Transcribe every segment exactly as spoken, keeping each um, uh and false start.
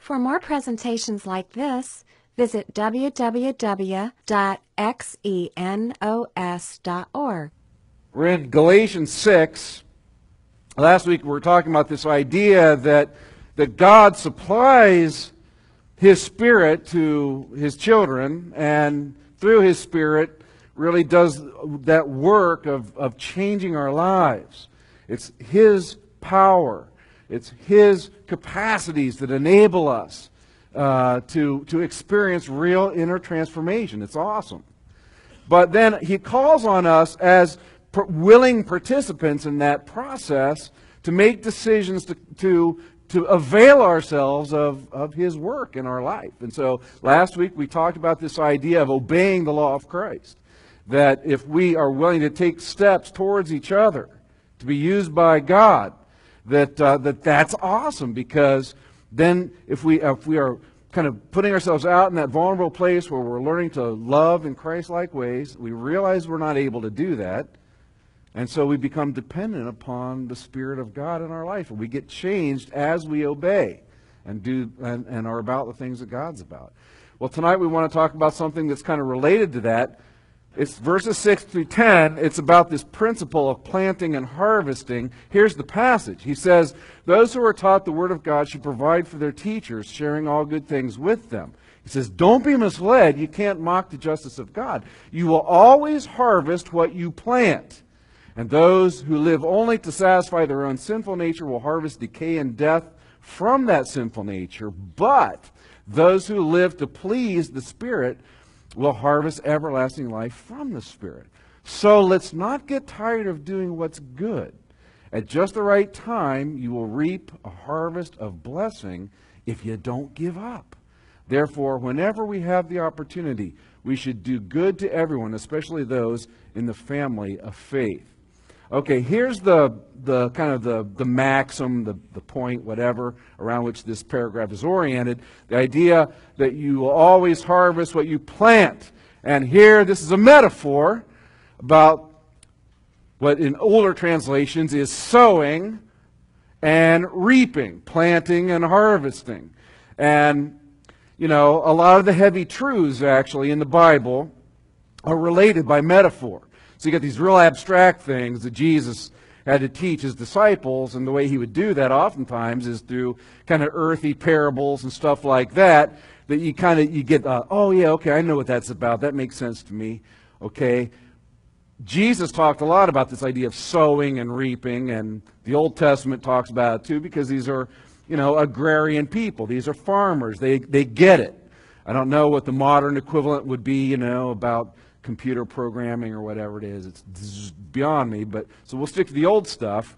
For more presentations like this, visit w w w dot xenos dot org. We're in Galatians six. Last week we were talking about this idea that, that God supplies His Spirit to His children, and through His Spirit really does that work of, of changing our lives. It's His power. It's His capacities that enable us uh, to, to experience real inner transformation. It's awesome. But then He calls on us as per- willing participants in that process to make decisions to, to, to avail ourselves of, of His work in our life. And so last week we talked about this idea of obeying the law of Christ. That if we are willing to take steps towards each other to be used by God, that uh, that that's awesome, because then if we if we are kind of putting ourselves out in that vulnerable place where we're learning to love in Christ-like ways, we realize we're not able to do that, and so we become dependent upon the Spirit of God in our life, and we get changed as we obey and do and, and are about the things that God's about. Well, tonight we want to talk about something that's kind of related to that. It's verses six through ten. It's about this principle of planting and harvesting. Here's the passage. He says, "Those who are taught the Word of God should provide for their teachers, sharing all good things with them." He says, don't be misled. You can't mock the justice of God. You will always harvest what you plant. And those who live only to satisfy their own sinful nature will harvest decay and death from that sinful nature. But those who live to please the Spirit will harvest everlasting life from the Spirit. So let's not get tired of doing what's good. At just the right time, you will reap a harvest of blessing if you don't give up. Therefore, whenever we have the opportunity, we should do good to everyone, especially those in the family of faith. Okay, here's the, the kind of the, the maxim, the, the point, whatever, around which this paragraph is oriented. The idea that you will always harvest what you plant. And here, this is a metaphor about what in older translations is sowing and reaping, planting and harvesting. And, you know, a lot of the heavy truths, actually, in the Bible are related by metaphor. So you get these real abstract things that Jesus had to teach His disciples, and the way He would do that oftentimes is through kind of earthy parables and stuff like that, that you kind of, you get, uh, oh yeah, okay, I know what that's about. That makes sense to me. Okay. Jesus talked a lot about this idea of sowing and reaping, and the Old Testament talks about it too, because these are, you know, agrarian people. These are farmers. They, they get it. I don't know what the modern equivalent would be, you know, about computer programming or whatever it is. It's beyond me, but so we'll stick to the old stuff.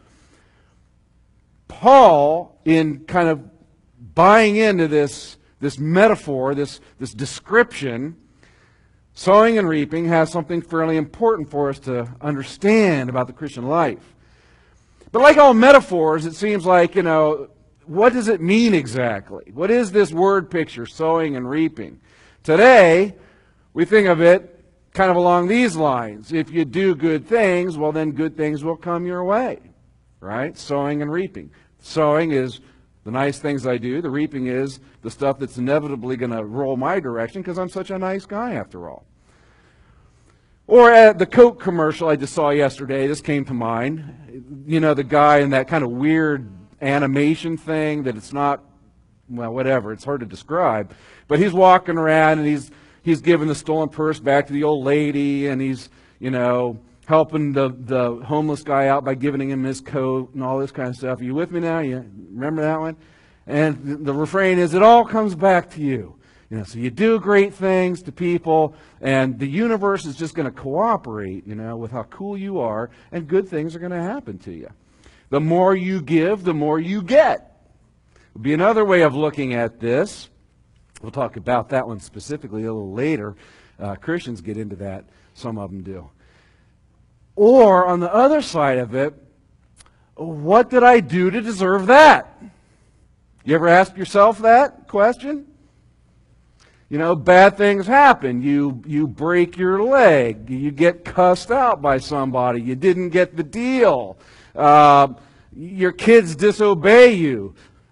Paul, in kind of buying into this, this metaphor, this, this description, sowing and reaping has something fairly important for us to understand about the Christian life. But like all metaphors, it seems like, you know, what does it mean exactly? What is this word picture, sowing and reaping? Today, we think of it kind of along these lines. If you do good things, well, then good things will come your way, right? Sowing and reaping. Sowing is the nice things I do. The reaping is the stuff that's inevitably going to roll my direction because I'm such a nice guy after all. Or at the Coke commercial I just saw yesterday, this came to mind. You know, the guy in that kind of weird animation thing that it's not, well, whatever, it's hard to describe. But he's walking around and he's He's giving the stolen purse back to the old lady, and he's, you know, helping the, the homeless guy out by giving him his coat and all this kind of stuff. Are you with me now? You remember that one? And the, the refrain is, it all comes back to you. You know, so you do great things to people, and the universe is just going to cooperate, you know, with how cool you are, and good things are going to happen to you. The more you give, the more you get. Would be another way of looking at this. We'll talk about that one specifically a little later. Uh, Christians get into that. Some of them do. Or, on the other side of it, what did I do to deserve that? You ever ask yourself that question? You know, bad things happen. You, you break your leg. You get cussed out by somebody. You didn't get the deal. Uh, your kids disobey you.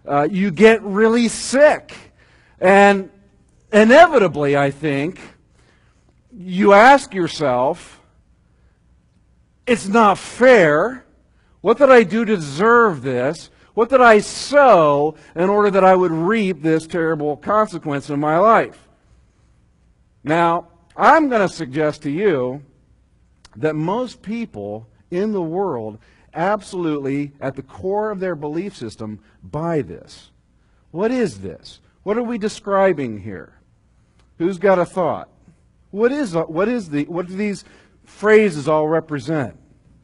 uh, you get really sick. And inevitably, I think, you ask yourself, it's not fair. What did I do to deserve this? What did I sow in order that I would reap this terrible consequence in my life? Now, I'm going to suggest to you that most people in the world absolutely, at the core of their belief system, buy this. What is this? What are we describing here? Who's got a thought? What is, what is the, what do these phrases all represent?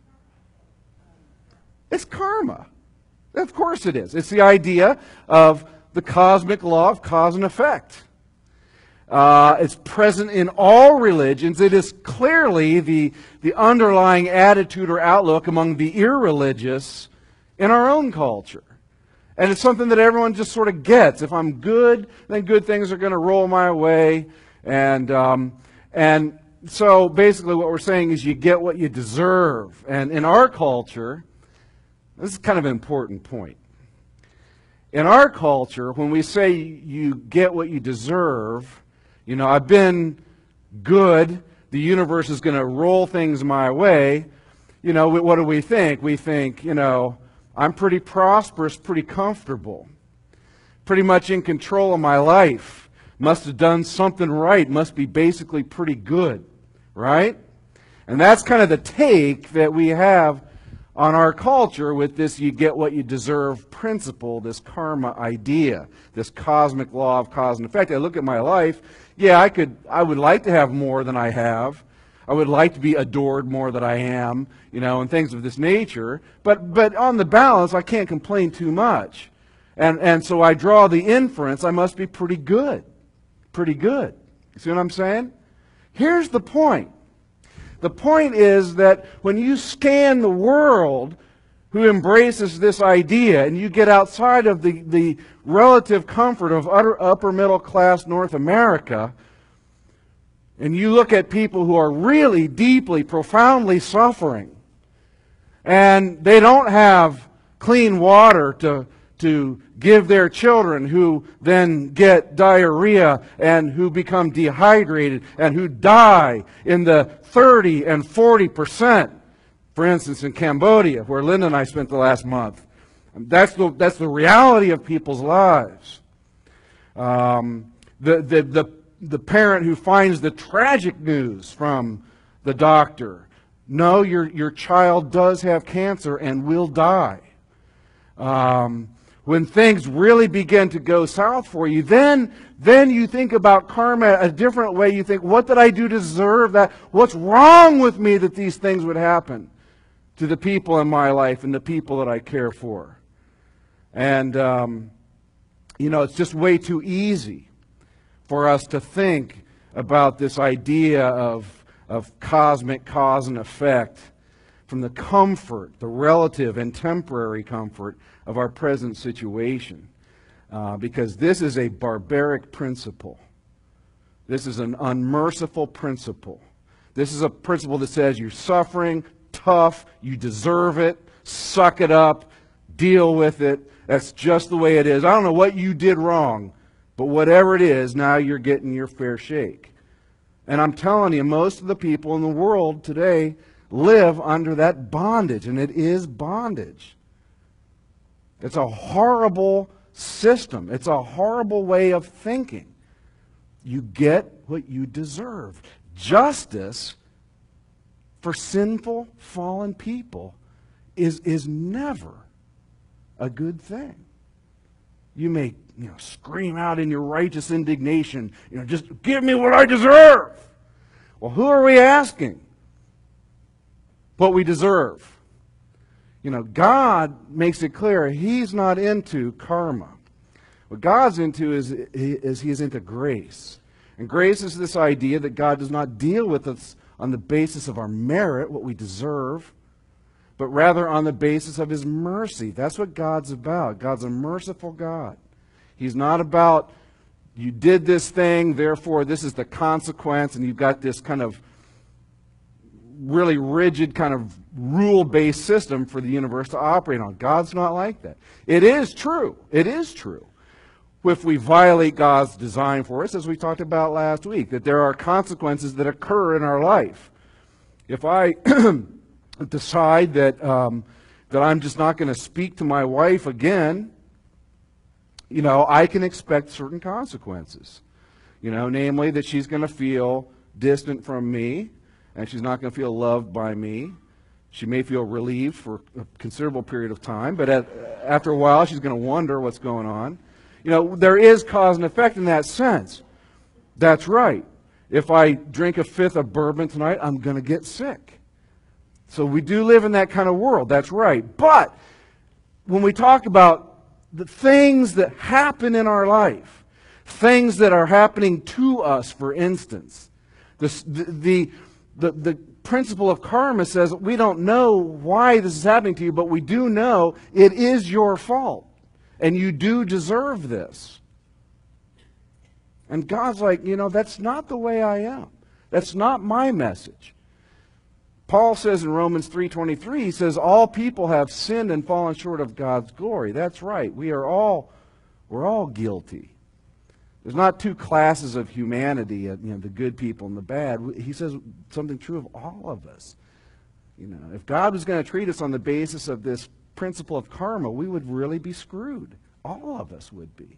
It's karma. Of course it is. It's the idea of the cosmic law of cause and effect. Uh, it's present in all religions. It is clearly the, the underlying attitude or outlook among the irreligious in our own culture. And it's something that everyone just sort of gets. If I'm good, then good things are going to roll my way. And, um, and so basically what we're saying is you get what you deserve. And in our culture, this is kind of an important point. In our culture, when we say you get what you deserve, you know, I've been good, the universe is going to roll things my way, you know, what do we think? We think, you know, I'm pretty prosperous, pretty comfortable, pretty much in control of my life, must have done something right, must be basically pretty good, right? And that's kind of the take that we have on our culture with this you get what you deserve principle, this karma idea, this cosmic law of cause and effect. I look at my life, yeah, I could, I would like to have more than I have. I would like to be adored more than I am, you know, and things of this nature. But, but on the balance, I can't complain too much. And, and so I draw the inference, I must be pretty good. Pretty good. You see what I'm saying? Here's the point. The point is that when you scan the world who embraces this idea and you get outside of the, the relative comfort of utter, upper middle class North America and you look at people who are really deeply, profoundly suffering and they don't have clean water to, to give their children who then get diarrhea and who become dehydrated and who die in the thirty and forty percent, for instance, in Cambodia, where Linda and I spent the last month. That's the, that's the reality of people's lives. Um, the, the, the, the parent who finds the tragic news from the doctor, no, your, your child does have cancer and will die. Um, when things really begin to go south for you, then, then you think about karma a different way. You think, what did I do to deserve that? What's wrong with me that these things would happen to the people in my life and the people that I care for? And, um, you know, it's just way too easy for us to think about this idea of, of cosmic cause and effect from the comfort, the relative and temporary comfort of our present situation. Uh, because this is a barbaric principle. This is an unmerciful principle. This is a principle that says you're suffering, tough, you deserve it, suck it up, deal with it. That's just the way it is. I don't know what you did wrong, but whatever it is, now you're getting your fair shake. And I'm telling you, most of the people in the world today live under that bondage, and it is bondage. It's a horrible system. It's a horrible way of thinking. You get what you deserve. Justice for sinful, fallen people is, is never a good thing. You may, you know, scream out in your righteous indignation, you know, just give me what I deserve. Well, who are we asking what we deserve? You know, God makes it clear He's not into karma. What God's into is, is He is into grace. And grace is this idea that God does not deal with us on the basis of our merit, what we deserve, but rather on the basis of His mercy. That's what God's about. God's a merciful God. He's not about, you did this thing, therefore this is the consequence, and you've got this kind of really rigid kind of rule-based system for the universe to operate on. God's not like that. It is true. It is true. If we violate God's design for us, as we talked about last week, that there are consequences that occur in our life. If I decide that um, that I'm just not going to speak to my wife again, you know, I can expect certain consequences. You know, namely that she's going to feel distant from me, and she's not going to feel loved by me. She may feel relieved for a considerable period of time, but at, after a while she's going to wonder what's going on. You know, there is cause and effect in that sense. That's right. If I drink a fifth of bourbon tonight, I'm going to get sick. So we do live in that kind of world. That's right. But when we talk about the things that happen in our life, things that are happening to us, for instance, the, the, the, the principle of karma says we don't know why this is happening to you, but we do know it is your fault. And you do deserve this. And God's like, you know, that's not the way I am. That's not my message. Paul says in Romans three twenty-three, he says, all people have sinned and fallen short of God's glory. That's right. We are all, we're all guilty. There's not two classes of humanity, you know, the good people and the bad. He says something true of all of us. You know, if God was going to treat us on the basis of this principle of karma, we would really be screwed. All of us would be.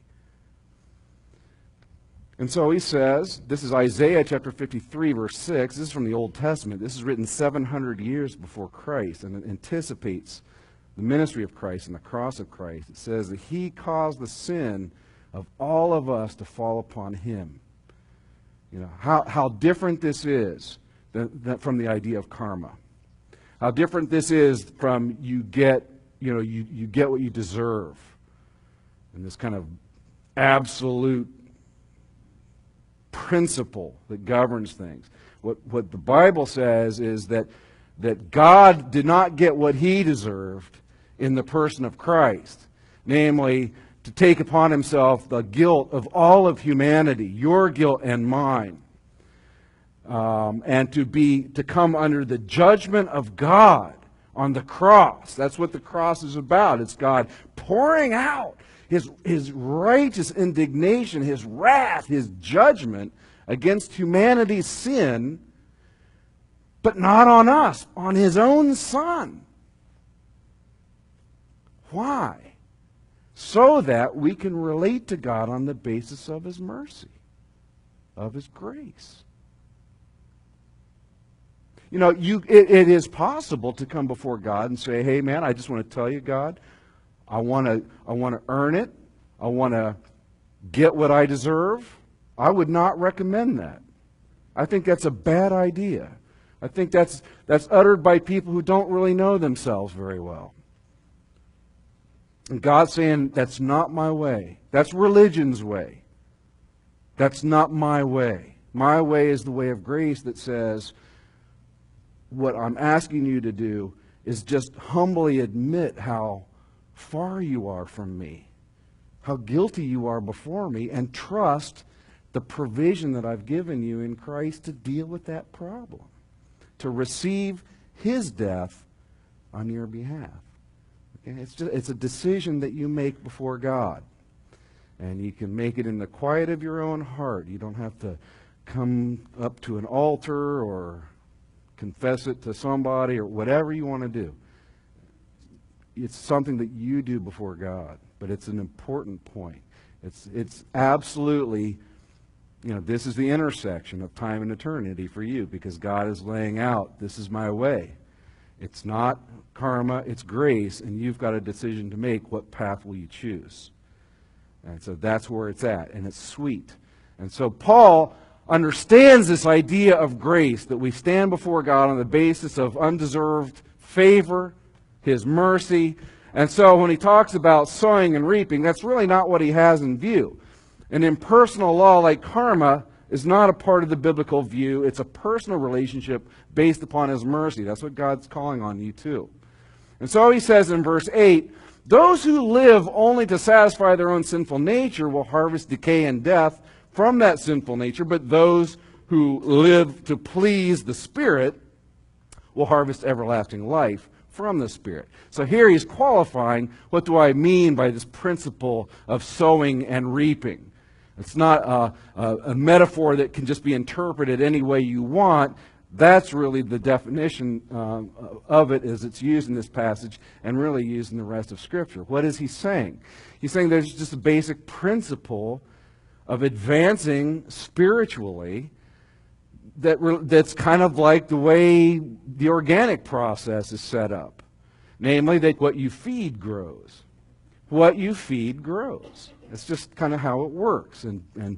And so he says, this is Isaiah chapter fifty-three, verse six. This is from the Old Testament. This is written seven hundred years before Christ, and it anticipates the ministry of Christ and the cross of Christ. It says that he caused the sin of all of us to fall upon him. You know, how, how different this is than, than from the idea of karma. How different this is from you get, you know, you, you get what you deserve. And this kind of absolute principle that governs things. What, what the Bible says is that, that God did not get what he deserved in the person of Christ. Namely, to take upon himself the guilt of all of humanity, your guilt and mine. Um, and to be, to come under the judgment of God on the cross. That's what the cross is about. It's God pouring out His, his righteous indignation, his wrath, his judgment against humanity's sin, but not on us, on his own Son. Why? So that we can relate to God on the basis of his mercy, of his grace. You know, you, it, it is possible to come before God and say, hey man, I just want to tell you, God, I want to I want to earn it. I want to get what I deserve. I would not recommend that. I think that's a bad idea. I think that's that's uttered by people who don't really know themselves very well. And God's saying, that's not my way. That's religion's way. That's not my way. My way is the way of grace that says, what I'm asking you to do is just humbly admit how far you are from me, how guilty you are before me, and trust the provision that I've given you in Christ to deal with that problem, to receive his death on your behalf. Okay? It's just, it's a decision that you make before God, and you can make it in the quiet of your own heart. You don't have to come up to an altar or confess it to somebody or whatever you want to do. It's something that you do before God, but it's an important point. It's it's absolutely, you know, this is the intersection of time and eternity for you, because God is laying out, this is my way. It's not karma, it's grace, and you've got a decision to make. What path will you choose? And so that's where it's at, and it's sweet. And so Paul understands this idea of grace, that we stand before God on the basis of undeserved favor, his mercy. And so when he talks about sowing and reaping, that's really not what he has in view. An impersonal law like karma is not a part of the biblical view. It's a personal relationship based upon his mercy. That's what God's calling on you too. And so he says in verse eight, those who live only to satisfy their own sinful nature will harvest decay and death from that sinful nature, but those who live to please the Spirit will harvest everlasting life from the Spirit. So here he's qualifying, what do I mean by this principle of sowing and reaping? It's not a, a, a metaphor that can just be interpreted any way you want. That's really the definition um, of it as it's used in this passage and really used in the rest of Scripture. What is he saying? He's saying there's just a basic principle of advancing spiritually that re- that's kind of like the way the organic process is set up. Namely, that what you feed grows. What you feed grows. It's just kind of how it works. And, and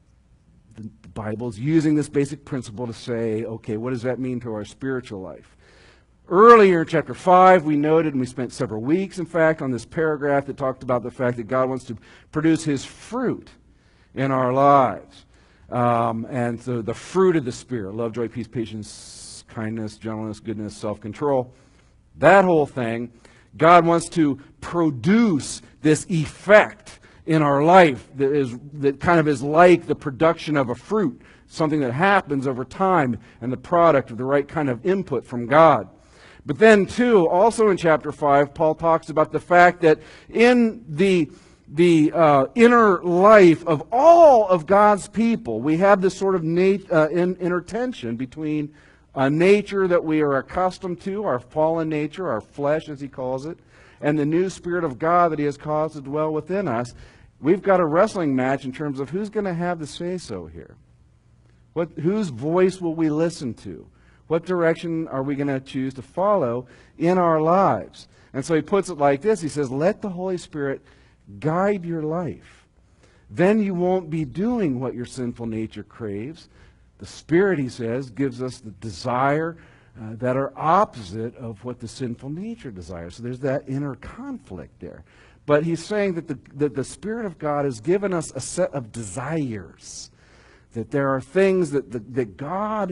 the Bible is using this basic principle to say, okay, what does that mean to our spiritual life? Earlier in chapter five, we noted, and we spent several weeks, in fact, on this paragraph that talked about the fact that God wants to produce His fruit in our lives. Um, and so the fruit of the Spirit, love, joy, peace, patience, kindness, gentleness, goodness, self-control, that whole thing, God wants to produce this effect in our life that is that kind of is like the production of a fruit, something that happens over time and the product of the right kind of input from God. But then, too, also in chapter five, Paul talks about the fact that in the the uh, inner life of all of God's people, we have this sort of nat- uh, in, inner tension between a nature that we are accustomed to, our fallen nature, our flesh as he calls it, and the new Spirit of God that he has caused to dwell within us. We've got a wrestling match in terms of who's going to have the say-so here. What, whose voice will we listen to? What direction are we going to choose to follow in our lives? And so he puts it like this. He says, let the Holy Spirit guide your life. Then you won't be doing what your sinful nature craves. The Spirit, he says, gives us the desire uh, that are opposite of what the sinful nature desires. So there's that inner conflict there. But he's saying that the, that the Spirit of God has given us a set of desires. That there are things that, that, that God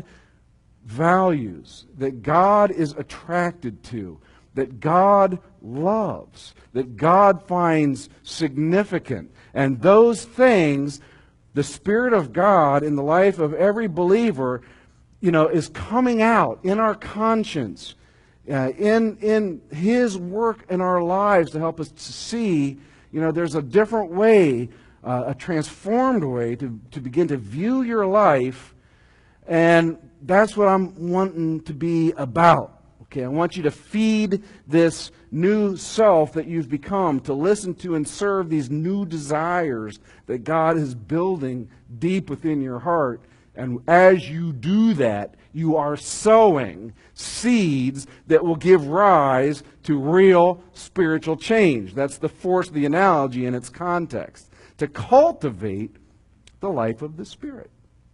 values, that God is attracted to, that God loves, that God finds significant. And those things, the Spirit of God in the life of every believer, you know, is coming out in our conscience, uh, in, in His work in our lives to help us to see, you know, there's a different way, uh, a transformed way to, to begin to view your life. And that's what I'm wanting to be about. Okay, I want you to feed this new self that you've become, to listen to and serve these new desires that God is building deep within your heart. And as you do that, you are sowing seeds that will give rise to real spiritual change. That's the force of the analogy in its context. To cultivate the life of the Spirit.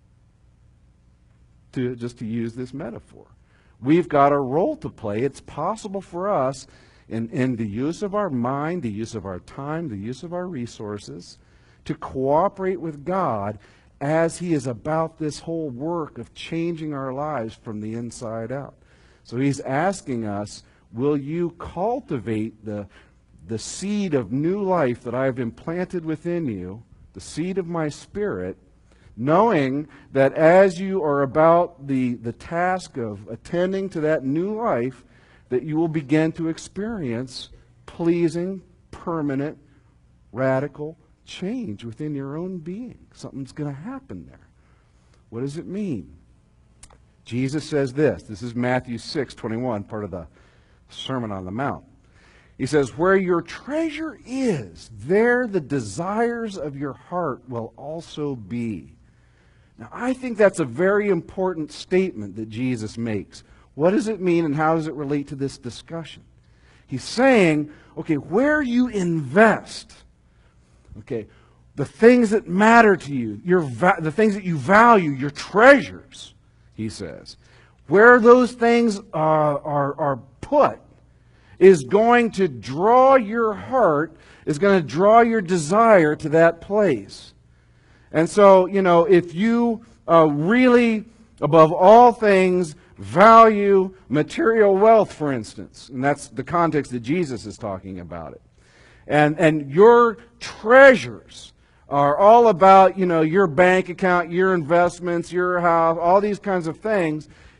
To, just to use this metaphor. We've got a role to play. It's possible for us in, in the use of our mind, the use of our time, the use of our resources, to cooperate with God as He is about this whole work of changing our lives from the inside out. So He's asking us, will you cultivate the, the seed of new life that I've implanted within you, the seed of my Spirit, knowing that as you are about the, the task of attending to that new life, that you will begin to experience pleasing, permanent, radical change within your own being. Something's going to happen there. What does it mean? Jesus says this. This is Matthew six twenty-one, part of the Sermon on the Mount. He says, where your treasure is, there the desires of your heart will also be. Now, I think that's a very important statement that Jesus makes. What does it mean and how does it relate to this discussion? He's saying, okay, where you invest, okay, the things that matter to you, your va- the things that you value, your treasures, he says, where those things are, are, are put is going to draw your heart, is going to draw your desire to that place. And so, you know, if you uh, really, above all things, value material wealth, for instance, and that's the context that Jesus is talking about it, and, and your treasures are all about, you know, your bank account, your investments, your house, all these kinds of things,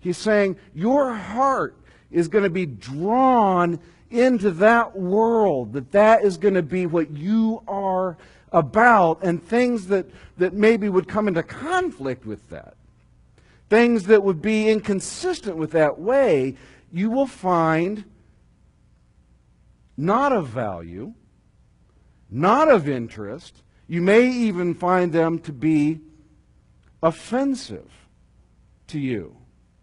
He's saying your heart is going to be drawn into that world, that that is going to be what you are about, and things that, that maybe would come into conflict with that, things that would be inconsistent with that way, you will find not of value, not of interest. You may even find them to be offensive to you.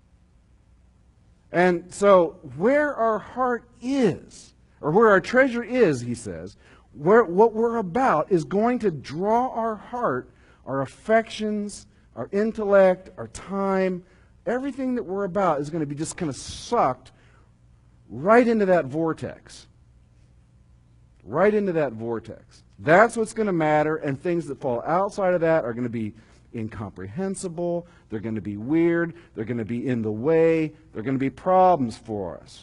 And so where our heart is, or where our treasure is, he says, where what we're about is going to draw our heart, our affections, our intellect, our time, everything that we're about is going to be just kind of sucked right into that vortex. Right into that vortex. That's what's going to matter, and things that fall outside of that are going to be incomprehensible, they're going to be weird, they're going to be in the way, they're going to be problems for us.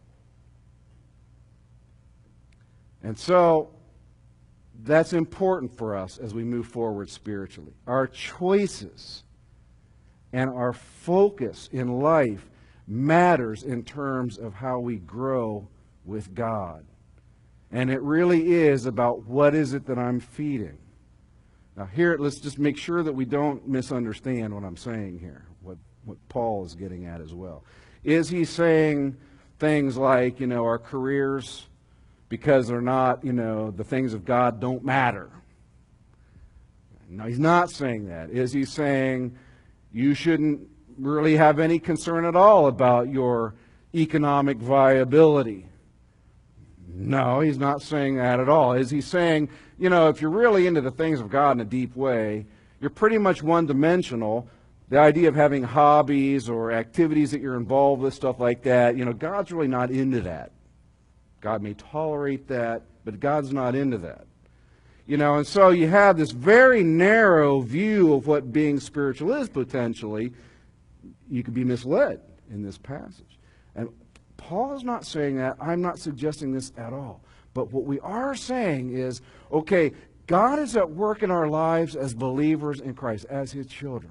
And so, that's important for us as we move forward spiritually. Our choices and our focus in life matters in terms of how we grow with God. And it really is about what is it that I'm feeding. Now here, let's just make sure that we don't misunderstand what I'm saying here, what, what Paul is getting at as well. Is he saying things like, you know, our careers, because they're not, you know, the things of God don't matter? No, he's not saying that. Is he saying you shouldn't really have any concern at all about your economic viability? No, he's not saying that at all. Is he saying, you know, if you're really into the things of God in a deep way, you're pretty much one-dimensional. The idea of having hobbies or activities that you're involved with, stuff like that, you know, God's really not into that. God may tolerate that, but God's not into that. You know, and so you have this very narrow view of what being spiritual is potentially. You could be misled in this passage. And Paul is not saying that. I'm not suggesting this at all. But what we are saying is, okay, God is at work in our lives as believers in Christ, as His children.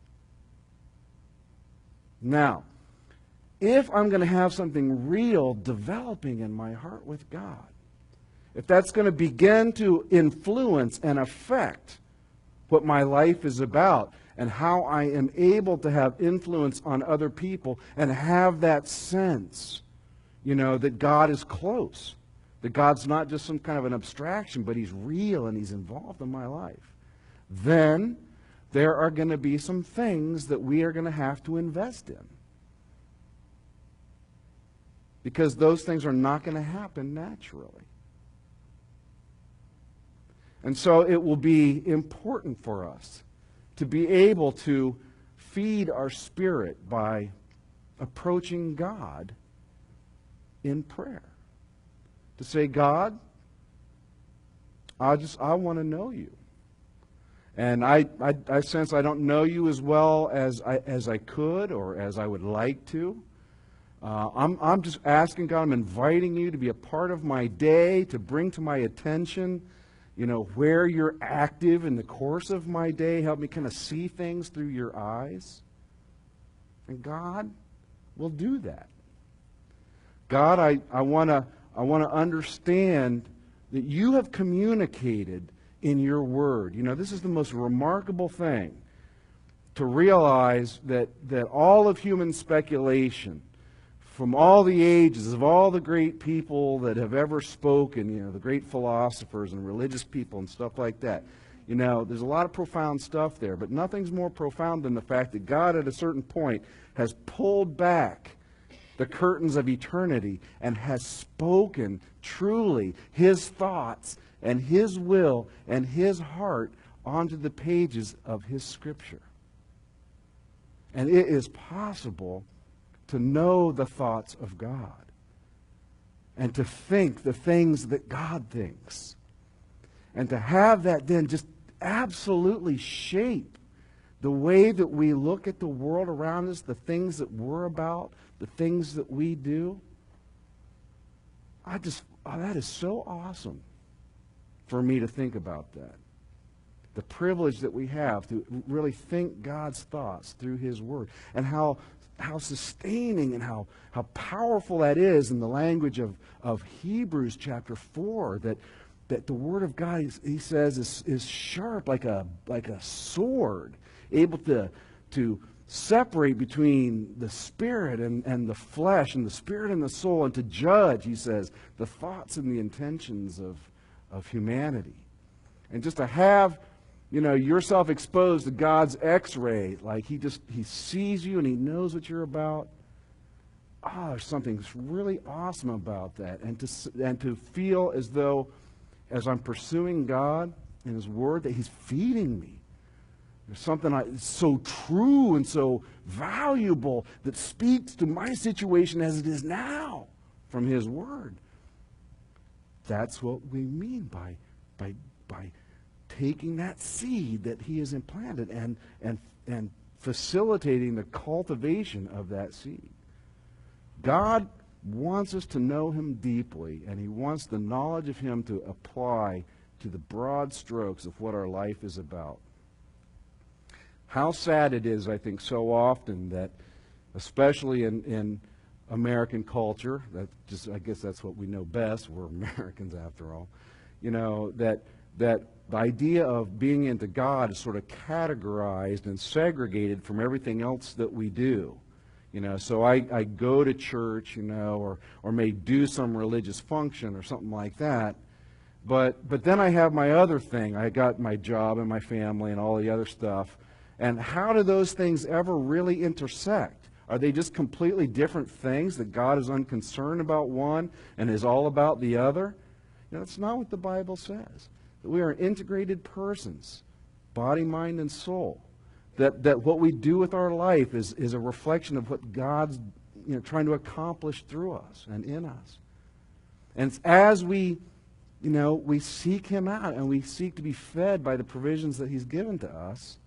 Now, if I'm going to have something real developing in my heart with God, if that's going to begin to influence and affect what my life is about and how I am able to have influence on other people and have that sense, you know, that God is close, that God's not just some kind of an abstraction, but He's real and He's involved in my life, then there are going to be some things that we are going to have to invest in. Because those things are not going to happen naturally. And so it will be important for us to be able to feed our spirit by approaching God in prayer. To say, God, I just I want to know you. And I, I, I sense I don't know you as well as I, as I could or as I would like to. Uh, I'm, I'm just asking God, I'm inviting you to be a part of my day, to bring to my attention, you know, where you're active in the course of my day. Help me kind of see things through your eyes. And God will do that. God, I, I want to I want to understand that you have communicated in your word. You know, this is the most remarkable thing, to realize that, that all of human speculation, from all the ages, of all the great people that have ever spoken, you know, the great philosophers and religious people and stuff like that, you know, there's a lot of profound stuff there, but nothing's more profound than the fact that God at a certain point has pulled back the curtains of eternity and has spoken truly His thoughts and His will and His heart onto the pages of His Scripture. And it is possible to know the thoughts of God and to think the things that God thinks, and to have that then just absolutely shape the way that we look at the world around us, the things that we're about, the things that we do. I just, oh, that is so awesome for me to think about that. The privilege that we have to really think God's thoughts through His Word, and how how sustaining and how, how powerful that is in the language of, of Hebrews chapter four, that, that the Word of God, he, he says, is, is sharp like a, like a sword, able to, to separate between the spirit and, and the flesh, and the spirit and the soul, and to judge, he says, the thoughts and the intentions of, of humanity. And just to have, you know, yourself exposed to God's x-ray, like he just, he sees you and he knows what you're about. Ah, oh, there's something really awesome about that. And to, and to feel as though, as I'm pursuing God and His Word, that He's feeding me. There's something I, so true and so valuable that speaks to my situation as it is now from His Word. That's what we mean by, by, by taking that seed that He has implanted and, and, and facilitating the cultivation of that seed. God wants us to know Him deeply, and He wants the knowledge of Him to apply to the broad strokes of what our life is about. How sad it is, I think, so often that, especially in, in American culture, that just I guess that's what we know best, we're Americans after all, you know, that that the idea of being into God is sort of categorized and segregated from everything else that we do. You know, so I, I go to church, you know, or, or may do some religious function or something like that. But, but then I have my other thing. I got my job and my family and all the other stuff. And how do those things ever really intersect? Are they just completely different things that God is unconcerned about one and is all about the other? You know, that's not what the Bible says. That we are integrated persons, body, mind, and soul. That, that what we do with our life is, is a reflection of what God's, you know, trying to accomplish through us and in us. And as we, you know, we seek Him out and we seek to be fed by the provisions that He's given to us,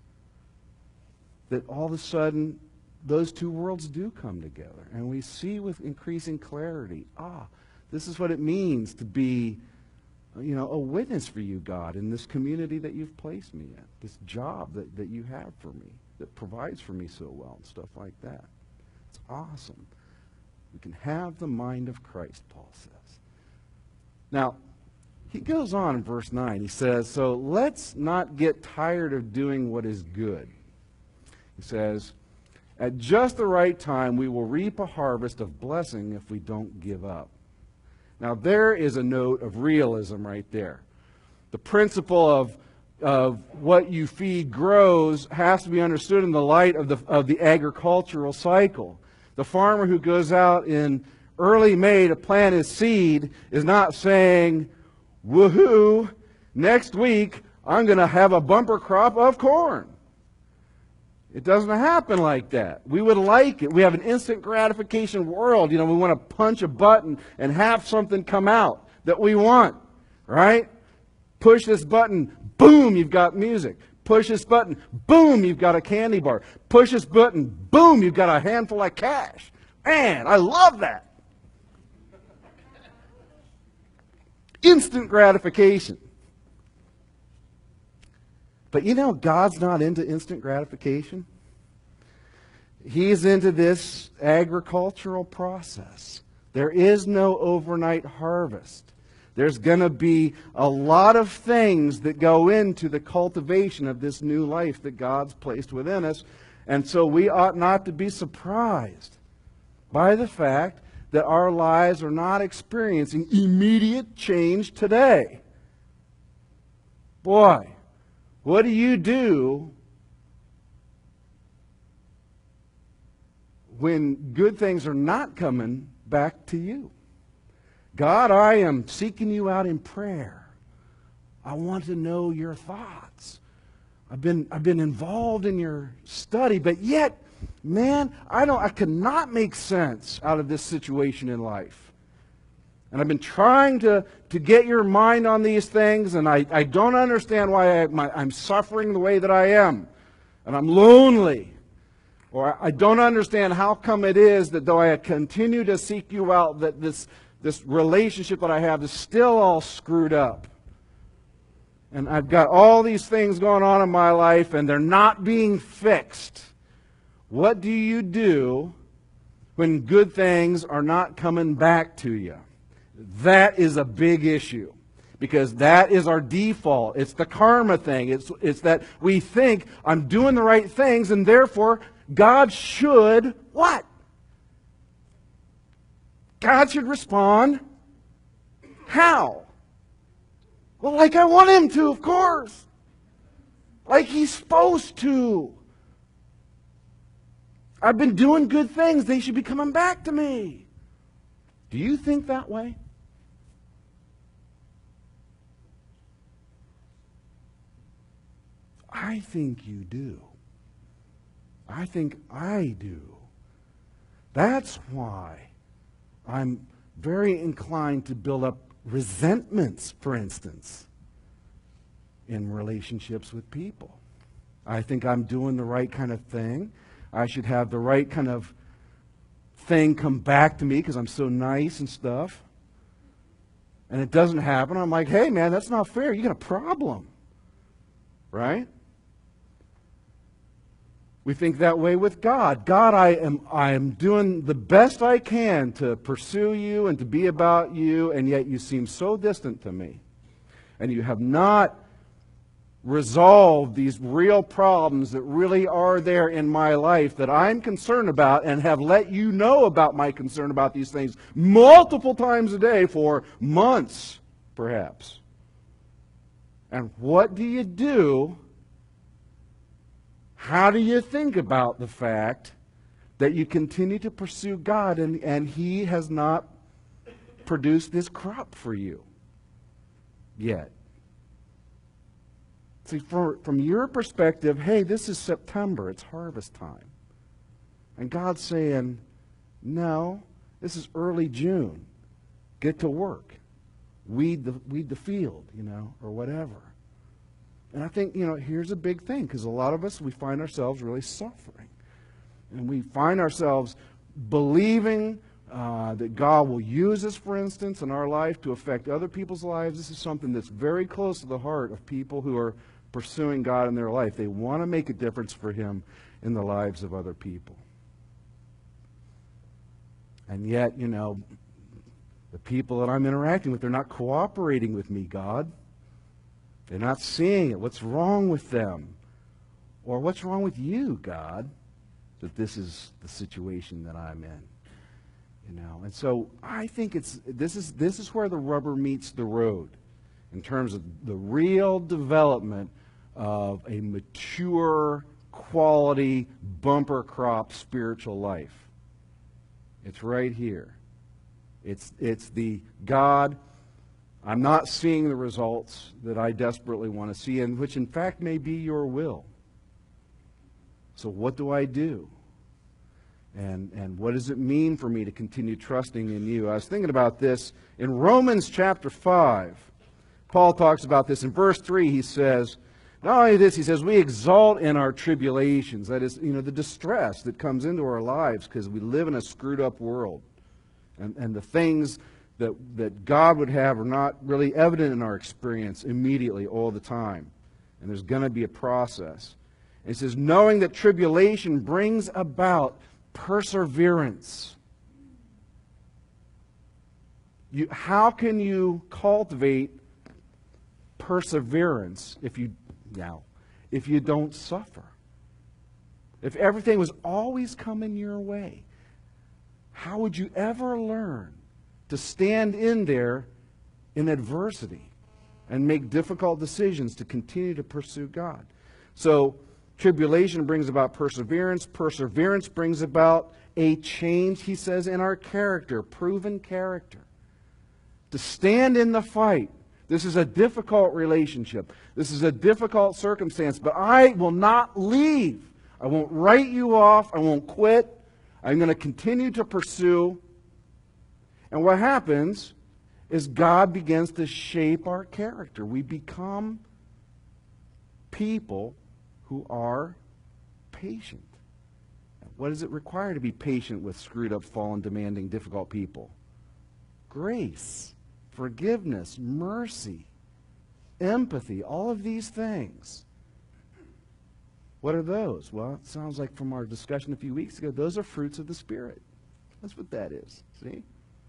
that all of a sudden those two worlds do come together. And we see with increasing clarity, ah, this is what it means to be, you know, a witness for you, God, in this community that you've placed me in, this job that, that you have for me, that provides for me so well and stuff like that. It's awesome. We can have the mind of Christ, Paul says. Now, he goes on in verse nine. He says, so let's not get tired of doing what is good. He says, at just the right time, we will reap a harvest of blessing if we don't give up. Now, there is a note of realism right there. The principle of, of what you feed grows has to be understood in the light of the, of the agricultural cycle. The farmer who goes out in early May to plant his seed is not saying, woohoo, next week I'm going to have a bumper crop of corn. It doesn't happen like that. We would like it. We have an instant gratification world. You know, we want to punch a button and have something come out that we want, right? Push this button, boom, you've got music. Push this button, boom, you've got a candy bar. Push this button, boom, you've got a handful of cash. Man, I love that. Instant gratification. But you know, God's not into instant gratification. He's into this agricultural process. There is no overnight harvest. There's going to be a lot of things that go into the cultivation of this new life that God's placed within us. And so we ought not to be surprised by the fact that our lives are not experiencing immediate change today. Boy, what do you do when good things are not coming back to you? God, I am seeking you out in prayer. I want to know your thoughts. I've been, I've been involved in your study, but yet, man, I don't, I cannot make sense out of this situation in life. And I've been trying to, to get your mind on these things, and I, I don't understand why I, my, I'm suffering the way that I am. And I'm lonely. Or I don't understand how come it is that though I continue to seek you out, that this, this relationship that I have is still all screwed up. And I've got all these things going on in my life, and they're not being fixed. What do you do when good things are not coming back to you. That is a big issue, because that is our default. It's the karma thing. It's, it's that we think, I'm doing the right things, and therefore God should what? God should respond how? Well, like I want Him to, of course. Like He's supposed to. I've been doing good things. They should be coming back to me. Do you think that way? I think you do. I think I do. That's why I'm very inclined to build up resentments, for instance, in relationships with people. I think I'm doing the right kind of thing. I should have the right kind of thing come back to me because I'm so nice and stuff. And it doesn't happen. I'm like, hey, man, that's not fair. You got a problem. Right? We think that way with God. God, I am, I am doing the best I can to pursue you and to be about you, and yet you seem so distant to me. And you have not resolved these real problems that really are there in my life that I'm concerned about, and have let you know about my concern about these things multiple times a day for months, perhaps. And what do you do? How do you think about the fact that you continue to pursue God and, and He has not produced this crop for you yet? See, for, from your perspective, hey, this is September, it's harvest time. And God's saying, no, this is early June. Get to work. Weed the, weed the field, you know, or whatever. And I think, you know, here's a big thing, because a lot of us, we find ourselves really suffering. And we find ourselves believing uh, that God will use us, for instance, in our life to affect other people's lives. This is something that's very close to the heart of people who are pursuing God in their life. They want to make a difference for Him in the lives of other people. And yet, you know, the people that I'm interacting with, they're not cooperating with me, God. They're not seeing it. What's wrong with them? Or what's wrong with you, God, that this is the situation that I'm in? You know, and so I think it's this is this is where the rubber meets the road in terms of the real development of a mature, quality, bumper crop spiritual life. It's right here. It's it's the God, I'm not seeing the results that I desperately want to see, and which in fact may be your will. So what do I do? And, and what does it mean for me to continue trusting in you? I was thinking about this in Romans chapter five. Paul talks about this. In verse three, he says, not only this, he says, we exalt in our tribulations. That is, you know, the distress that comes into our lives because we live in a screwed up world. And, and the things that, that God would have are not really evident in our experience immediately all the time. And there's going to be a process. And it says, knowing that tribulation brings about perseverance. You, how can you cultivate perseverance if you now if you don't suffer? If everything was always coming your way, how would you ever learn to stand in there in adversity and make difficult decisions to continue to pursue God? So tribulation brings about perseverance. Perseverance brings about a change, he says, in our character, proven character. To stand in the fight. This is a difficult relationship. This is a difficult circumstance, but I will not leave. I won't write you off. I won't quit. I'm going to continue to pursue. And what happens is God begins to shape our character. We become people who are patient. What does it require to be patient with screwed up, fallen, demanding, difficult people? Grace, forgiveness, mercy, empathy, all of these things. What are those? Well, it sounds like from our discussion a few weeks ago, those are fruits of the Spirit. That's what that is, see?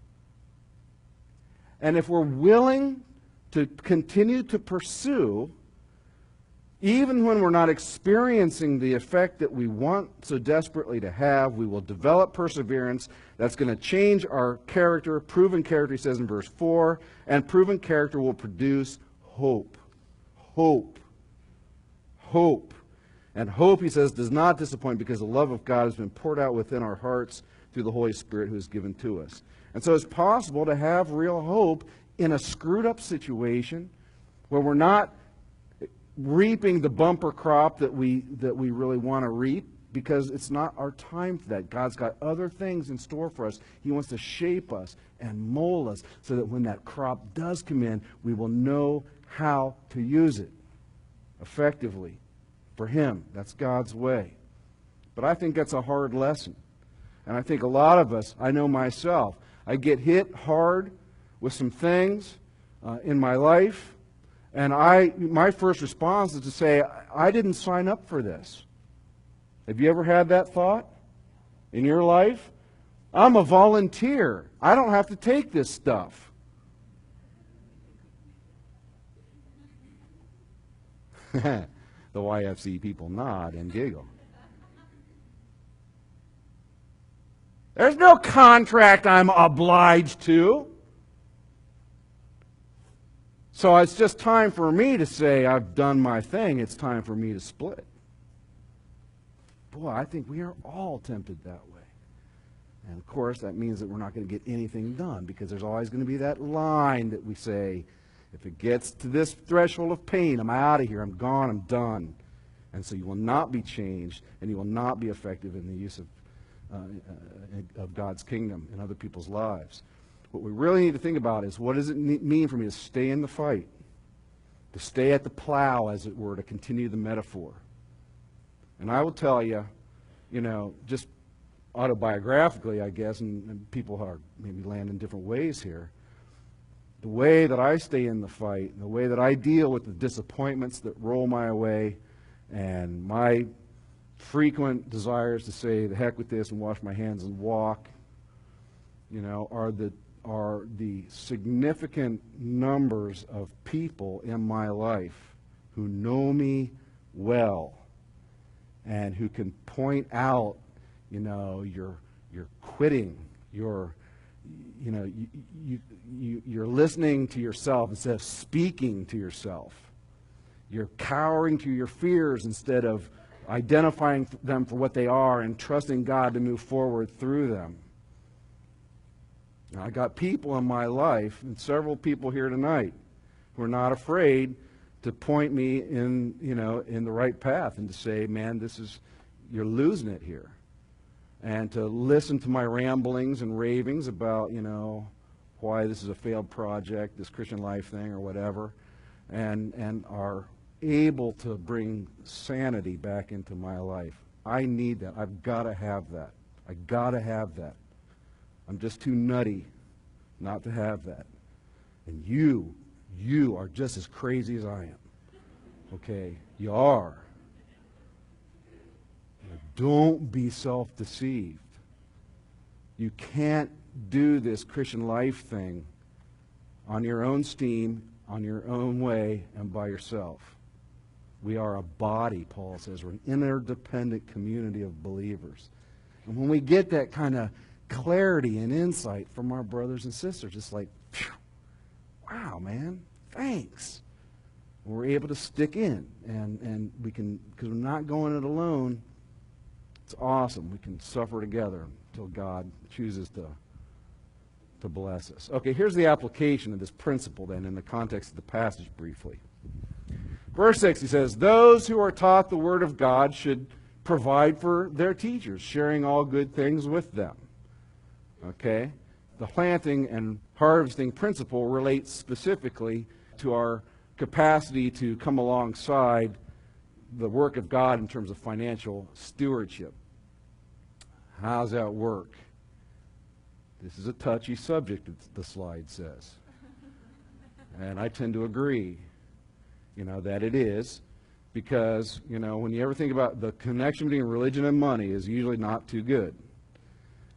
And if we're willing to continue to pursue, even when we're not experiencing the effect that we want so desperately to have, we will develop perseverance that's going to change our character. Proven character, he says in verse four, and proven character will produce hope. Hope. Hope. And hope, he says, does not disappoint because the love of God has been poured out within our hearts through the Holy Spirit who is given to us. And so it's possible to have real hope in a screwed up situation where we're not reaping the bumper crop that we that we really want to reap, because it's not our time for that. God's got other things in store for us. He wants to shape us and mold us so that when that crop does come in, we will know how to use it effectively for Him. That's God's way. But I think that's a hard lesson. And I think a lot of us, I know myself, I get hit hard with some things uh, in my life, and I, my first response is to say, I didn't sign up for this. Have you ever had that thought in your life? I'm a volunteer. I don't have to take this stuff. The Y F C people nod and giggle. There's no contract I'm obliged to. So it's just time for me to say, I've done my thing. It's time for me to split. Boy, I think we are all tempted that way. And of course, that means that we're not going to get anything done, because there's always going to be that line that we say, if it gets to this threshold of pain, I'm out of here, I'm gone, I'm done. And so you will not be changed, and you will not be effective in the use of, uh, uh, of God's kingdom in other people's lives. What we really need to think about is, what does it mean for me to stay in the fight? To stay at the plow, as it were, to continue the metaphor. And I will tell you, you know, just autobiographically, I guess, and, and people are maybe land in different ways here, the way that I stay in the fight, the way that I deal with the disappointments that roll my way, and my frequent desires to say, the heck with this and wash my hands and walk, you know, are the are the significant numbers of people in my life who know me well and who can point out, you know, you're you're quitting, you're you know you, you you you're listening to yourself instead of speaking to yourself. You're cowering to your fears instead of identifying them for what they are and trusting God to move forward through them. Now, I got people in my life, and several people here tonight, who are not afraid to point me in, you know, in the right path and to say, man, this is, you're losing it here. And to listen to my ramblings and ravings about, you know, why this is a failed project, this Christian life thing or whatever, and, and are able to bring sanity back into my life. I need that. I've got to have that. I've got to have that. I'm just too nutty not to have that. And you, you are just as crazy as I am. Okay? You are. Don't be self-deceived. You can't do this Christian life thing on your own steam, on your own way, and by yourself. We are a body, Paul says. We're an interdependent community of believers. And when we get that kind of clarity and insight from our brothers and sisters, it's like, phew, wow, man, thanks. We're able to stick in, and, and we can, because we're not going it alone. It's awesome. We can suffer together until God chooses to, to bless us. Okay, here's the application of this principle then in the context of the passage briefly. Verse six, he says, those who are taught the word of God should provide for their teachers, sharing all good things with them. Okay? The planting and harvesting principle relates specifically to our capacity to come alongside the work of God in terms of financial stewardship. How's that work? This is a touchy subject, the slide says. And I tend to agree, you know, that it is, because, you know, when you ever think about the connection between religion and money is usually not too good.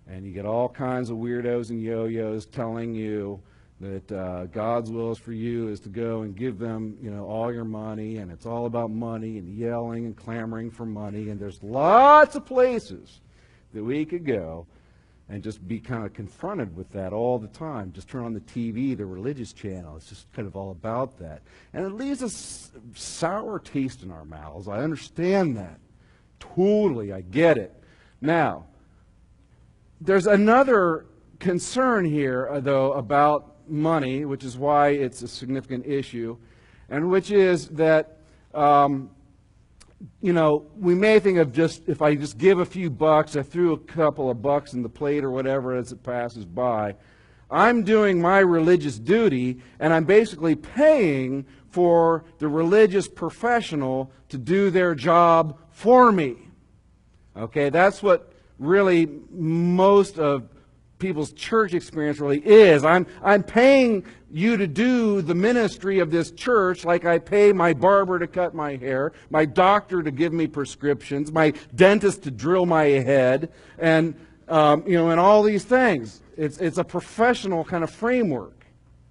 And you get all kinds of weirdos and yo-yos telling you that uh, God's will is for you is to go and give them, you know, all your money, and it's all about money, and yelling and clamoring for money. And there's lots of places that we could go and just be kind of confronted with that all the time. Just turn on the T V, the religious channel. It's just kind of all about that. And it leaves a s- sour taste in our mouths. I understand that. Totally, I get it. Now, there's another concern here, uh, though, about money, which is why it's a significant issue, and which is that, um, you know, we may think of just, if I just give a few bucks, I threw a couple of bucks in the plate or whatever as it passes by, I'm doing my religious duty, and I'm basically paying for the religious professional to do their job for me. Okay, that's what really most of people's church experience really is. I'm, I'm paying you to do the ministry of this church like I pay my barber to cut my hair, my doctor to give me prescriptions, my dentist to drill my head, and, um, you know, and all these things. It's, it's a professional kind of framework.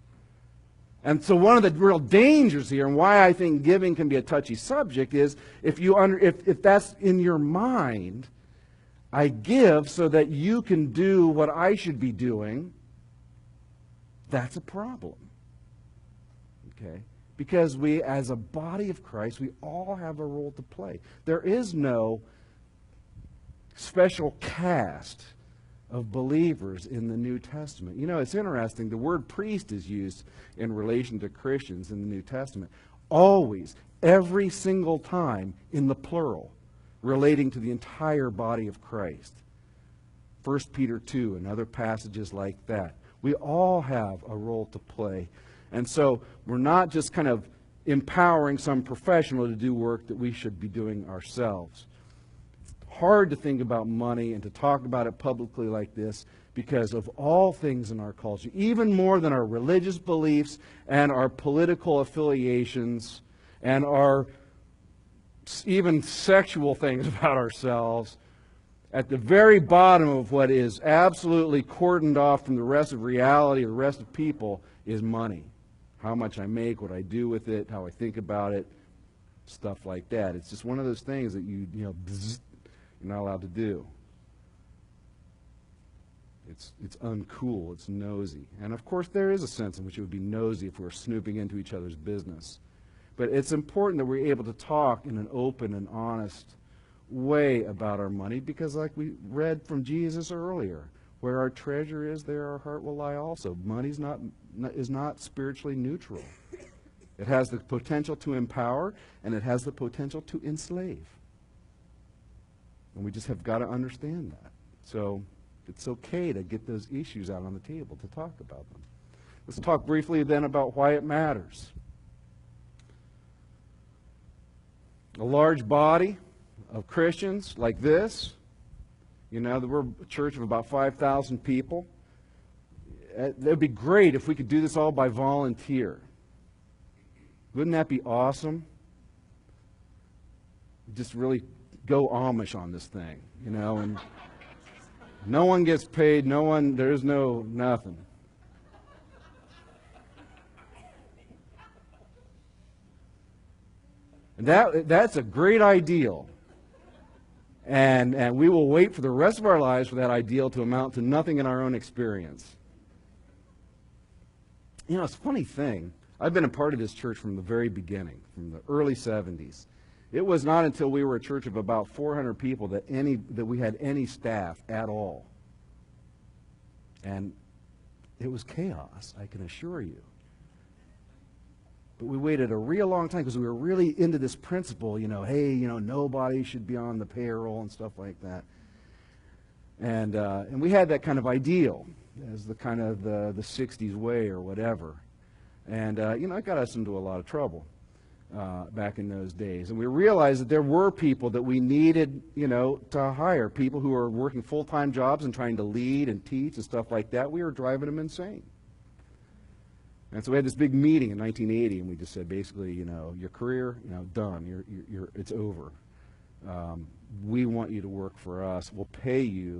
And so one of the real dangers here, and why I think giving can be a touchy subject, is if, you under, if, if that's in your mind, I give so that you can do what I should be doing, that's a problem. Okay? Because we, as a body of Christ, we all have a role to play. There is no special caste of believers in the New Testament. You know, it's interesting, the word priest is used in relation to Christians in the New Testament. Always, every single time in the plural, relating to the entire body of Christ. First Peter two and other passages like that. We all have a role to play. And so we're not just kind of empowering some professional to do work that we should be doing ourselves. It's hard to think about money and to talk about it publicly like this because of all things in our culture, even more than our religious beliefs and our political affiliations and our even sexual things about ourselves. At the very bottom of what is absolutely cordoned off from the rest of reality, the rest of people, is money. How much I make, what I do with it, how I think about it, stuff like that. It's just one of those things that you, you know, bzz, you're not allowed to do. It's, it's uncool, it's nosy. And of course there is a sense in which it would be nosy if we were snooping into each other's business. But it's important that we're able to talk in an open and honest way about our money because, like we read from Jesus earlier, where our treasure is, there our heart will lie also. Money's not, is not spiritually neutral. It has the potential to empower, and it has the potential to enslave. And we just have got to understand that. So it's okay to get those issues out on the table, to talk about them. Let's talk briefly then about why it matters. A large body of Christians like this, you know, we're a church of about five thousand people. It would be great if we could do this all by volunteer. Wouldn't that be awesome? Just really go Amish on this thing, you know, and no one gets paid, no one, there's no nothing. And that, that's a great ideal. And, and we will wait for the rest of our lives for that ideal to amount to nothing in our own experience. You know, it's a funny thing. I've been a part of this church from the very beginning, from the early seventies. It was not until we were a church of about four hundred people that, any, that we had any staff at all. And it was chaos, I can assure you. But we waited a real long time because we were really into this principle, you know, hey, you know, nobody should be on the payroll and stuff like that. And uh, and we had that kind of ideal as the kind of the, the sixties way or whatever. And, uh, you know, it got us into a lot of trouble uh, back in those days. And we realized that there were people that we needed, you know, to hire, people who were working full-time jobs and trying to lead and teach and stuff like that. We were driving them insane. And so we had this big meeting in nineteen eighty, and we just said, basically, you know, your career, you know, done. You're, you're, you're, it's over. Um, we want you to work for us. We'll pay you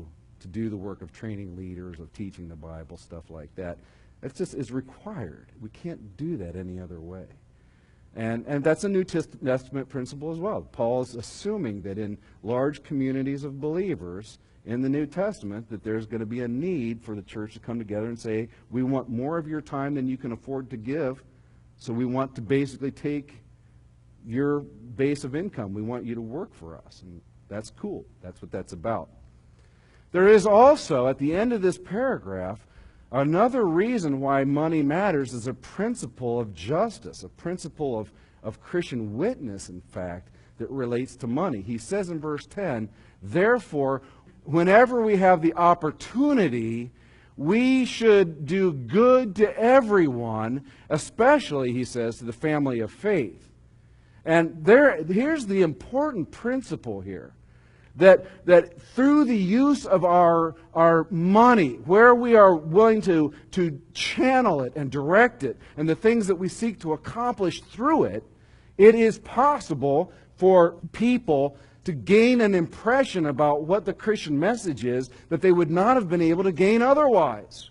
to do the work of training leaders, of teaching the Bible, stuff like that. It's just is required. We can't do that any other way. And, and that's a New Testament principle as well. Paul is assuming that in large communities of believers in the New Testament that there's going to be a need for the church to come together and say, we want more of your time than you can afford to give, so we want to basically take your base of income. We want you to work for us. And that's cool. That's what that's about. There is also, at the end of this paragraph, another reason why money matters is a principle of justice, a principle of, of Christian witness, in fact, that relates to money. He says in verse ten, therefore, whenever we have the opportunity, we should do good to everyone, especially, he says, to the family of faith. And there, here's the important principle here. That, that through the use of our, our money, where we are willing to, to channel it and direct it, and the things that we seek to accomplish through it, it is possible for people to gain an impression about what the Christian message is that they would not have been able to gain otherwise.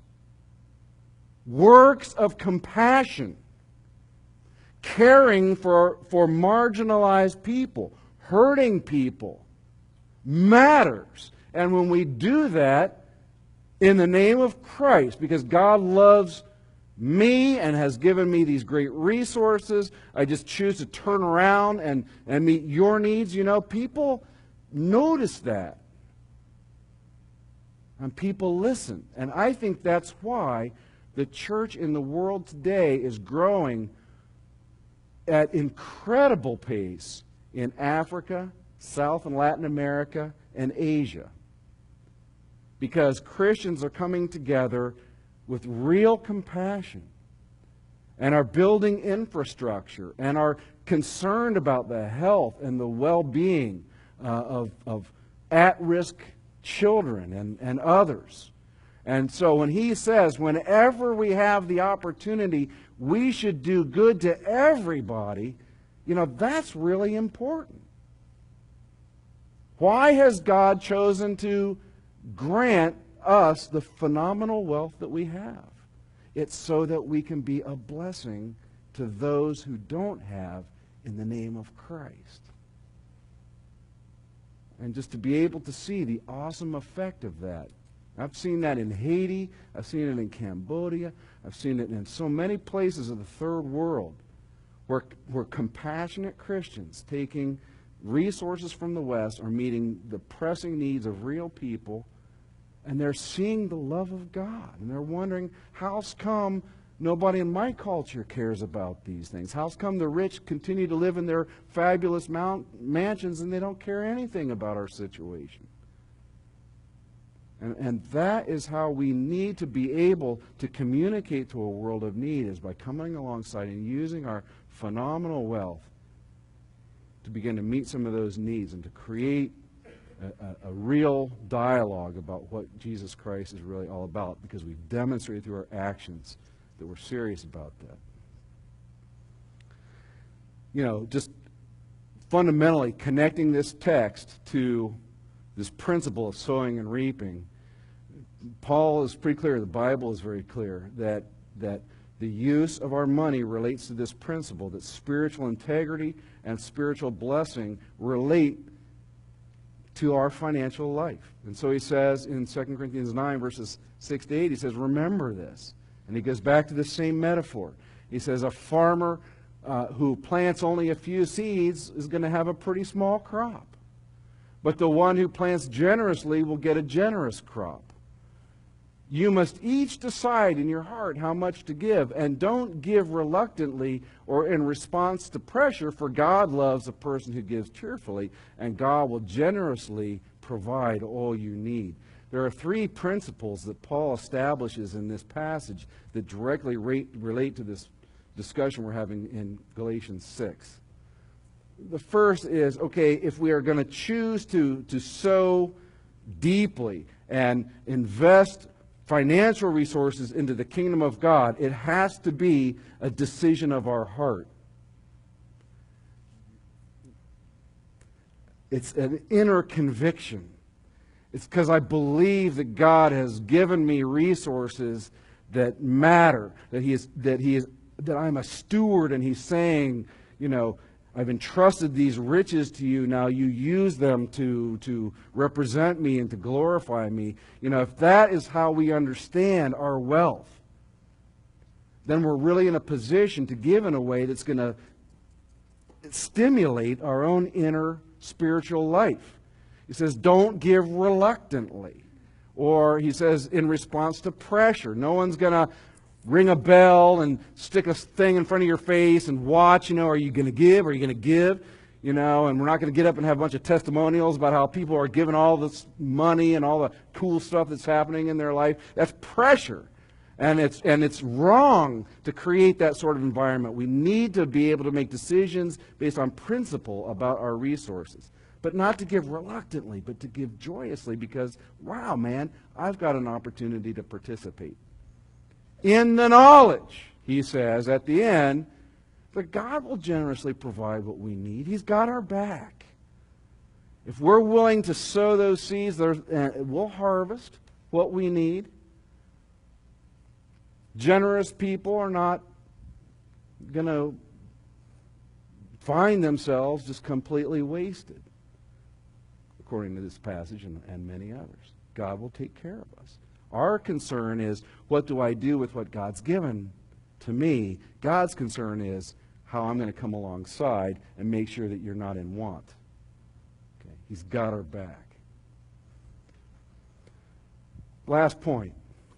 Works of compassion, caring for, for marginalized people, hurting people, matters. And when we do that in the name of Christ, because God loves me and has given me these great resources, I just choose to turn around and, and meet your needs. You know, people notice that. And people listen. And I think that's why the church in the world today is growing at incredible pace in Africa, South and Latin America, and Asia. Because Christians are coming together with real compassion and are building infrastructure and are concerned about the health and the well-being uh, of, of at-risk children and, and others. And so when he says, whenever we have the opportunity, we should do good to everybody, you know, that's really important. Why has God chosen to grant us the phenomenal wealth that we have? It's so that we can be a blessing to those who don't have in the name of Christ. And just to be able to see the awesome effect of that. I've seen that in Haiti. I've seen it in Cambodia. I've seen it in so many places of the third world where, where compassionate Christians taking resources from the West are meeting the pressing needs of real people, and they're seeing the love of God, and they're wondering, how's come nobody in my culture cares about these things? How's come the rich continue to live in their fabulous mount, mansions and they don't care anything about our situation? And, and that is how we need to be able to communicate to a world of need, is by coming alongside and using our phenomenal wealth to begin to meet some of those needs and to create a, a, a real dialogue about what Jesus Christ is really all about, because we've demonstrated through our actions that we're serious about that. You know, just fundamentally connecting this text to this principle of sowing and reaping, Paul is pretty clear, the Bible is very clear, that, that the use of our money relates to this principle, that spiritual integrity and spiritual blessing relate to our financial life. And so he says in Second Corinthians nine, verses six to eight, he says, remember this. And he goes back to the same metaphor. He says a farmer uh, who plants only a few seeds is going to have a pretty small crop. But the one who plants generously will get a generous crop. You must each decide in your heart how much to give, and don't give reluctantly or in response to pressure, for God loves a person who gives cheerfully, and God will generously provide all you need. There are three principles that Paul establishes in this passage that directly rate, relate to this discussion we're having in Galatians six. The first is, okay, if we are going to choose to, to sow deeply and invest financial resources into the kingdom of God, it has to be a decision of our heart. It's an inner conviction. It's because I believe that God has given me resources that matter, that He is, that He is, that I'm a steward, and He's saying, you know, I've entrusted these riches to you. Now you use them to, to represent me and to glorify me. You know, if that is how we understand our wealth, then we're really in a position to give in a way that's going to stimulate our own inner spiritual life. He says, don't give reluctantly. Or he says, in response to pressure. No one's going to ring a bell and stick a thing in front of your face and watch, you know, are you going to give? Are you going to give? You know, and we're not going to get up and have a bunch of testimonials about how people are giving all this money and all the cool stuff that's happening in their life. That's pressure. And it's, and it's wrong to create that sort of environment. We need to be able to make decisions based on principle about our resources. But not to give reluctantly, but to give joyously because, wow, man, I've got an opportunity to participate. In the knowledge, he says at the end, that God will generously provide what we need. He's got our back. If we're willing to sow those seeds, uh, we'll harvest what we need. Generous people are not going to find themselves just completely wasted, according to this passage and, and many others. God will take care of us. Our concern is, what do I do with what God's given to me? God's concern is how I'm going to come alongside and make sure that you're not in want. Okay? He's got our back. Last point.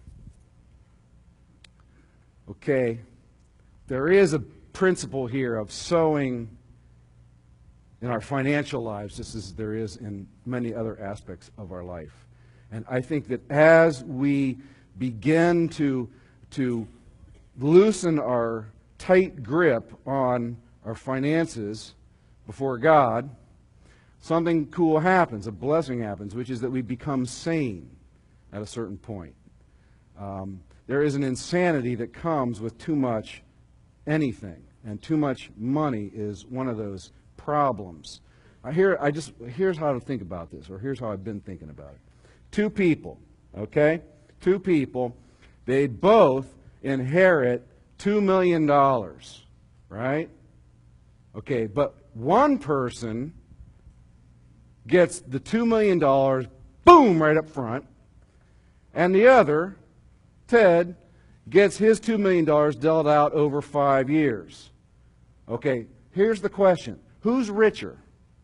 Okay, there is a principle here of sowing in our financial lives, just as there is in many other aspects of our life. And I think that as we begin to, to loosen our tight grip on our finances before God, something cool happens, a blessing happens, which is that we become sane at a certain point. Um, there is an insanity that comes with too much anything, and too much money is one of those problems. I hear, I just, here's how to think about this, or here's how I've been thinking about it. Two people, okay? Two people, they both inherit two million dollars, right? Okay, but one person gets the two million dollars, boom, right up front, and the other, Ted, gets his two million dollars dealt out over five years. Okay, here's the question. Who's richer?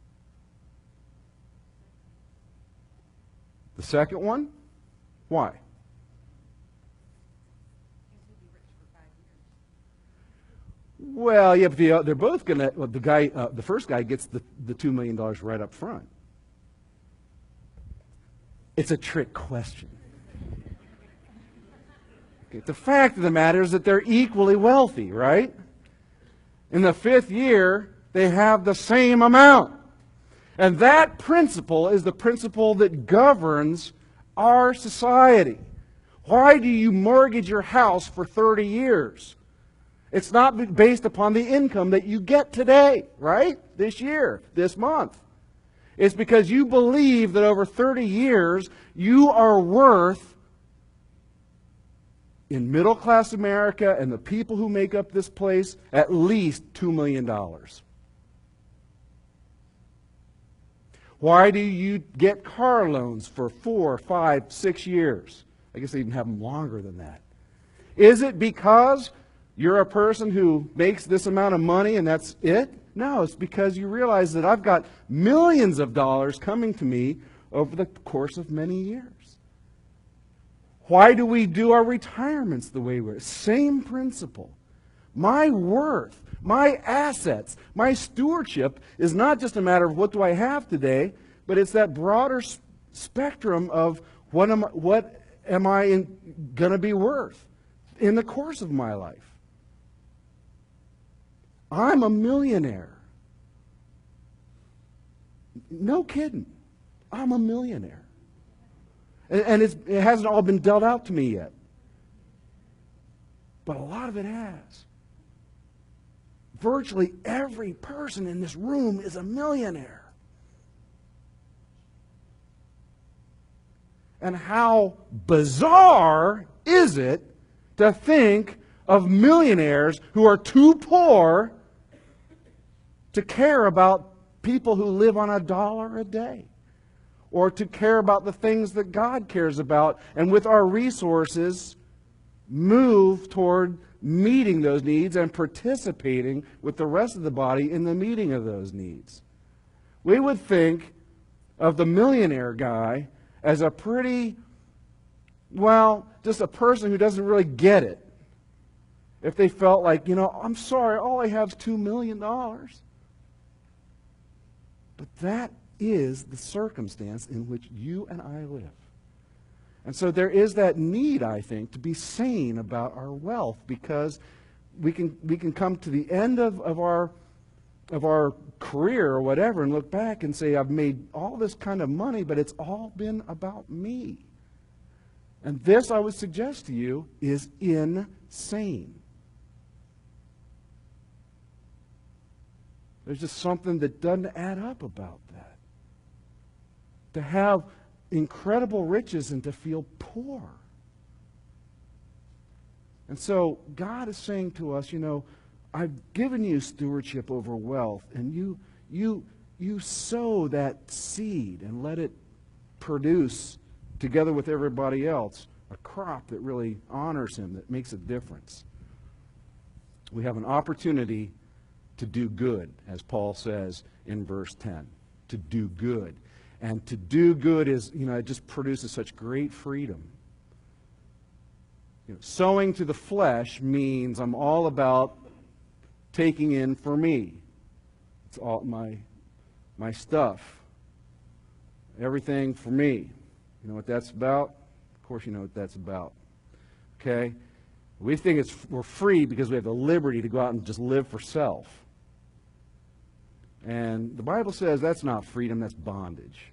The second one? Why? Well, yeah, but the, uh, they're both going to, well, the guy, uh, the first guy gets the, the two million dollars right up front. It's a trick question. Okay, the fact of the matter is that they're equally wealthy, right? In the fifth year, they have the same amount. And that principle is the principle that governs our society. Why do you mortgage your house for thirty years? It's not based upon the income that you get today, right? This year, this month. It's because you believe that over thirty years, you are worth, in middle-class America and the people who make up this place, at least two million dollars. Why do you get car loans for four, five, six years? I guess they even have them longer than that. Is it because you're a person who makes this amount of money and that's it? No, it's because you realize that I've got millions of dollars coming to me over the course of many years. Why do we do our retirements the way we're? Same principle. My worth, my assets, my stewardship is not just a matter of what do I have today, but it's that broader spectrum of what am, what am I going to be worth in the course of my life. I'm a millionaire. No kidding. I'm a millionaire. And, and it's, it hasn't all been dealt out to me yet. But a lot of it has. Virtually every person in this room is a millionaire. And how bizarre is it to think of millionaires who are too poor to care about people who live on a dollar a day, or to care about the things that God cares about, and with our resources move toward meeting those needs and participating with the rest of the body in the meeting of those needs. We would think of the millionaire guy as a pretty, well, just a person who doesn't really get it. If they felt like, you know, I'm sorry, all I have is two million dollars. But that is the circumstance in which you and I live. And so there is that need, I think, to be sane about our wealth, because we can we can come to the end of, of our of our career or whatever and look back and say, I've made all this kind of money, but it's all been about me. And this, I would suggest to you, is insane. There's just something that doesn't add up about that. To have incredible riches and to feel poor. And so God is saying to us, you know, I've given you stewardship over wealth, and you you you sow that seed and let it produce, together with everybody else, a crop that really honors Him, that makes a difference. We have an opportunity to do good, as Paul says in verse ten. To do good. And to do good is, you know, it just produces such great freedom. You know, sowing to the flesh means I'm all about taking in for me. It's all my, my stuff. Everything for me. You know what that's about? Of course you know what that's about. Okay? We think it's we're free because we have the liberty to go out and just live for self. And the Bible says that's not freedom, that's bondage.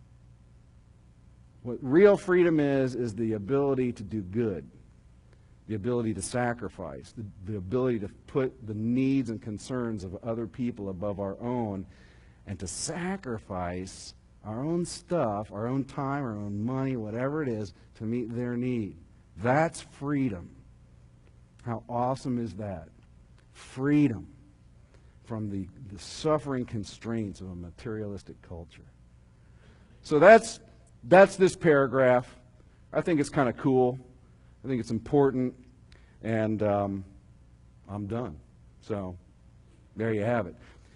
What real freedom is, is the ability to do good, the ability to sacrifice, the, the ability to put the needs and concerns of other people above our own, and to sacrifice our own stuff, our own time, our own money, whatever it is, to meet their need. That's freedom. How awesome is that? Freedom from the, the suffering constraints of a materialistic culture. So that's that's this paragraph. I think it's kind of cool. I think it's important, and um, I'm done. So there you have it.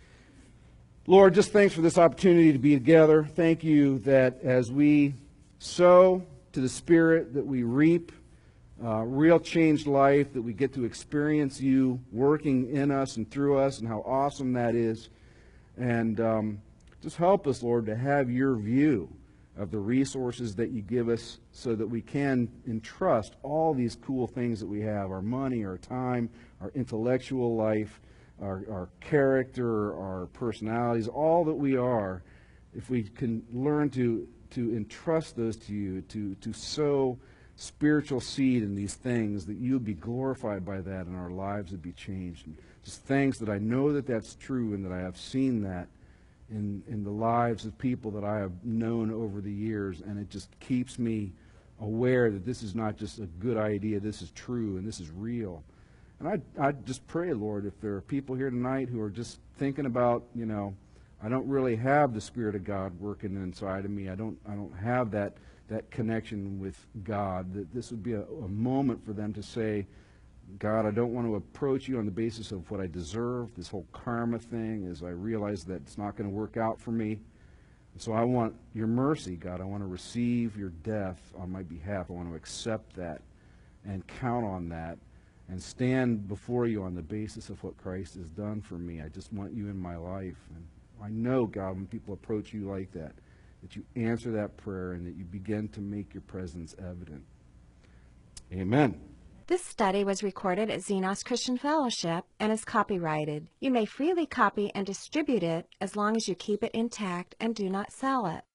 Lord, just thanks for this opportunity to be together. Thank you that as we sow to the Spirit, that we reap Uh, real changed life, that we get to experience you working in us and through us, and how awesome that is. And um, just help us, Lord, to have your view of the resources that you give us, so that we can entrust all these cool things that we have, our money, our time, our intellectual life, our, our character, our personalities, all that we are. If we can learn to, to entrust those to you, to, to sow spiritual seed in these things, that you would be glorified by that and our lives would be changed. And just thanks that I know that that's true, and that I have seen that in, in the lives of people that I have known over the years, and it just keeps me aware that this is not just a good idea, this is true and this is real. And I, I just pray, Lord, if there are people here tonight who are just thinking about, you know, I don't really have the Spirit of God working inside of me, I don't, I don't have that that connection with God, that this would be a, a moment for them to say, God, I don't want to approach you on the basis of what I deserve, this whole karma thing, as I realize that it's not going to work out for me. And so I want your mercy, God. I want to receive your death on my behalf. I want to accept that and count on that and stand before you on the basis of what Christ has done for me. I just want you in my life. And I know, God, when people approach you like that, that you answer that prayer and that you begin to make your presence evident. Amen. This study was recorded at Xenos Christian Fellowship and is copyrighted. You may freely copy and distribute it as long as you keep it intact and do not sell it.